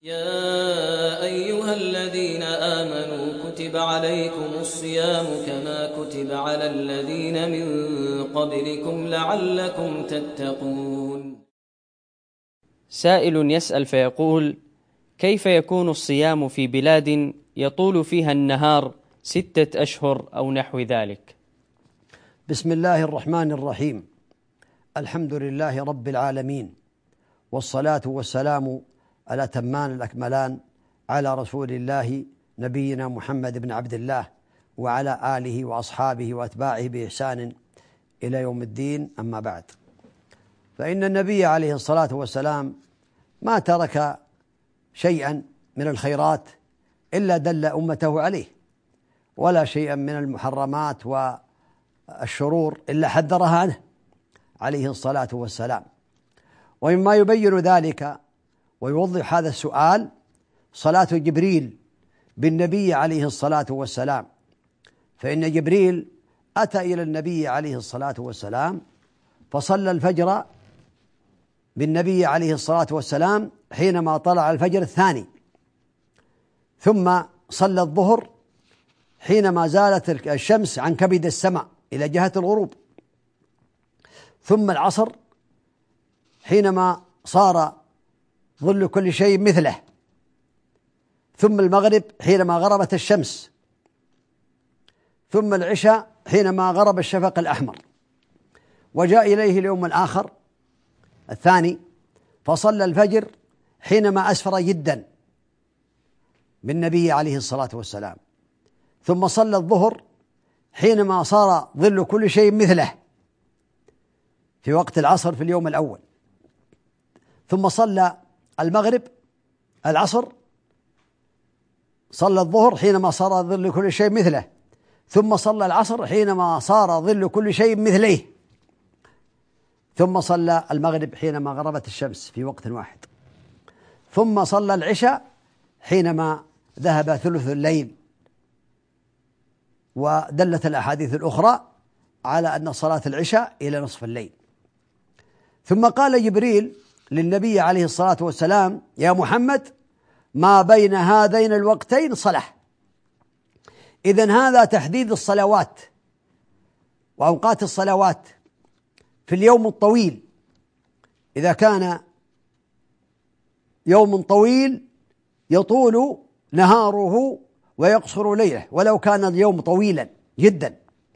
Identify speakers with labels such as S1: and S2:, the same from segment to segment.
S1: يا أيها الذين آمنوا كتب عليكم الصيام كما كتب على الذين من قبلكم لعلكم تتقون.
S2: سائل يسأل فيقول: كيف يكون الصيام في بلاد يطول فيها النهار 6 أشهر أو نحو ذلك؟
S3: بسم الله الرحمن الرحيم. الحمد لله رب العالمين، والصلاة والسلام الأتمان الأكملان على رسول الله نبينا محمد بن عبد الله وعلى آله وأصحابه وأتباعه بإحسان إلى يوم الدين. أما بعد، فإن النبي عليه الصلاة والسلام ما ترك شيئا من الخيرات إلا دل أمته عليه، ولا شيئا من المحرمات والشرور إلا حذرها عنه عليه الصلاة والسلام. ومما يبين ذلك ويوضح هذا السؤال صلاة جبريل بالنبي عليه الصلاة والسلام، فإن جبريل أتى إلى النبي عليه الصلاة والسلام فصلى الفجر بالنبي عليه الصلاة والسلام حينما طلع الفجر الثاني، ثم صلى الظهر حينما زالت الشمس عن كبد السماء إلى جهة الغروب، ثم العصر حينما صار ظل كل شيء مثله، ثم المغرب حينما غربت الشمس، ثم العشاء حينما غرب الشفق الأحمر. وجاء إليه اليوم الآخر الثاني فصلى الفجر حينما أسفر جدا بالنبي عليه الصلاة والسلام، ثم صلى الظهر حينما صار ظل كل شيء مثله في وقت العصر في اليوم الأول، ثم صلى المغرب العصر، صلى الظهر حينما صار ظل كل شيء مثله، ثم صلى العصر حينما صار ظل كل شيء مثليه، ثم صلى المغرب حينما غربت الشمس في وقت واحد، ثم صلى العشاء حينما ذهب ثلث الليل. ودلت الأحاديث الأخرى على أن صلاة العشاء إلى نصف الليل. ثم قال جبريل للنبي عليه الصلاة والسلام: يا محمد، ما بين هذين الوقتين صلاة. إذن هذا تحديد الصلوات وأوقات الصلوات في اليوم الطويل. إذا كان يوم طويل يطول نهاره ويقصر ليله، ولو كان اليوم طويلا جدا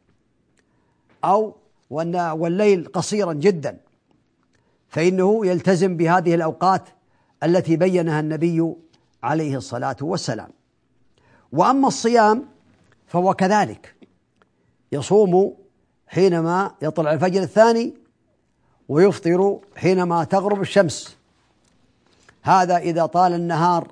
S3: والليل قصيرا جدا، فإنه يلتزم بهذه الأوقات التي بينها النبي عليه الصلاة والسلام. وأما الصيام فهو كذلك، يصوم حينما يطلع الفجر الثاني ويفطر حينما تغرب الشمس. هذا إذا طال النهار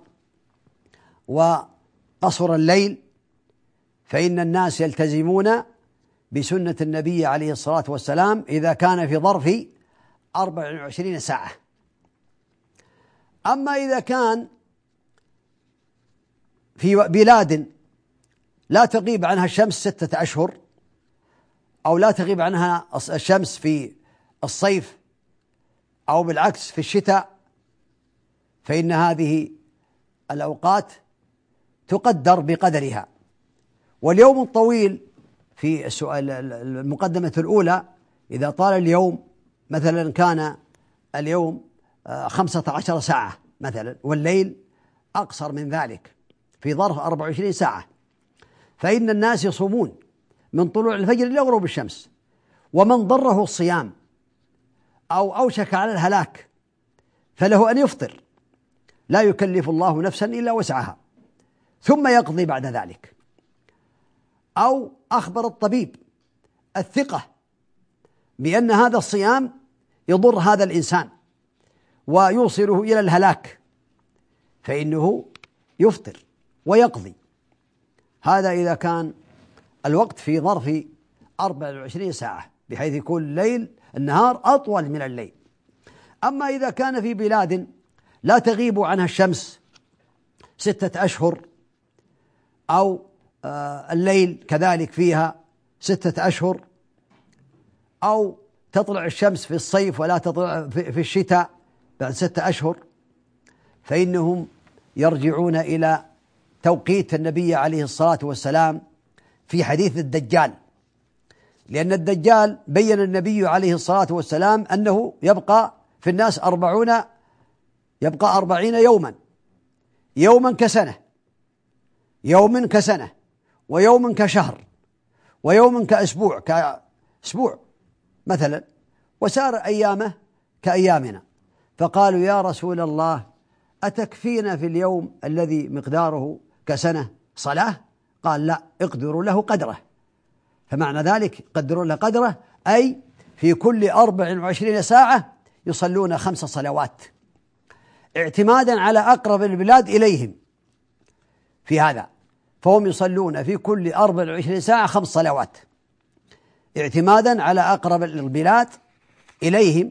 S3: وقصر الليل، فإن الناس يلتزمون بسنة النبي عليه الصلاة والسلام إذا كان في ظرف 24 ساعة. أما إذا كان في بلاد لا تغيب عنها الشمس 6 أشهر، أو لا تغيب عنها الشمس في الصيف أو بالعكس في الشتاء، فإن هذه الأوقات تقدر بقدرها. واليوم الطويل في المقدمة الأولى، إذا طال اليوم مثلا كان اليوم 15 ساعة مثلا، والليل أقصر من ذلك في ظرف 24 ساعة، فإن الناس يصومون من طلوع الفجر إلى غروب الشمس. ومن ضره الصيام أو أوشك على الهلاك فله أن يفطر، لا يكلف الله نفسا إلا وسعها، ثم يقضي بعد ذلك. أو أخبر الطبيب الثقة بأن هذا الصيام يضر هذا الإنسان ويوصله إلى الهلاك، فإنه يفطر ويقضي. هذا إذا كان الوقت في ظرف 24 ساعة، بحيث يكون النهار أطول من الليل. أما إذا كان في بلاد لا تغيب عنها الشمس 6 أشهر، أو الليل كذلك فيها 6 أشهر، أو تطلع الشمس في الصيف ولا تطلع في الشتاء بعد 6 أشهر، فإنهم يرجعون إلى توقيت النبي عليه الصلاة والسلام في حديث الدجال، لأن الدجال بين النبي عليه الصلاة والسلام أنه يبقى في الناس 40 يوما، يوما كسنة، يوم كسنة، ويوم كشهر، ويوم كأسبوع مثلا، وسار أيامه كأيامنا. فقالوا يا رسول الله أتكفينا في اليوم الذي مقداره كسنة صلاة؟ قال لا، اقدروا له قدره. فمعنى ذلك قدروا له قدره أي في كل 24 ساعة يصلون 5 صلوات، اعتمادا على أقرب البلاد إليهم في هذا، فهم يصلون في كل 24 ساعة 5 صلوات اعتمادا على أقرب البلاد إليهم.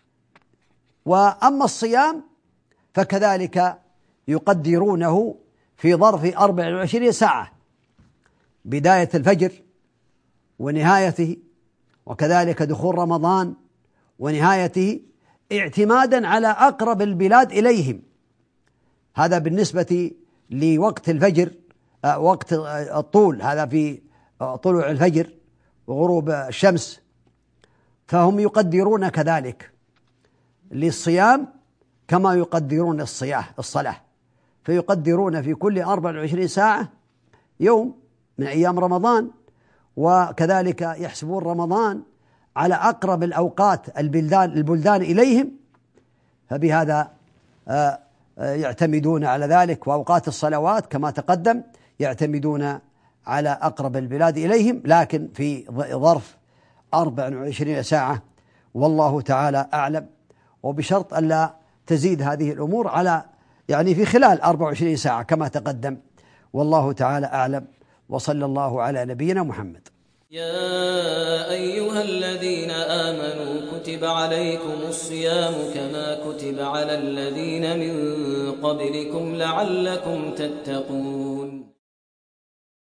S3: وأما الصيام فكذلك يقدرونه في ظرف 24 ساعة، بداية الفجر ونهايته، وكذلك دخول رمضان ونهايته، اعتمادا على أقرب البلاد إليهم. هذا بالنسبة لوقت الفجر، وقت الطول، هذا في طلوع الفجر وغروب الشمس. فهم يقدرون كذلك للصيام كما يقدرون الصلاة، فيقدرون في كل 24 ساعة يوم من أيام رمضان، وكذلك يحسبون رمضان على أقرب الأوقات البلدان إليهم، فبهذا يعتمدون على ذلك. وأوقات الصلوات كما تقدم يعتمدون على أقرب البلاد إليهم، لكن في ظرف 24 ساعة، والله تعالى أعلم. وبشرط ألا تزيد هذه الأمور على في خلال 24 ساعة كما تقدم، والله تعالى أعلم. وصلى الله على نبينا محمد.
S1: يا أيها الذين آمنوا كتب عليكم الصيام كما كتب على الذين من قبلكم لعلكم تتقون.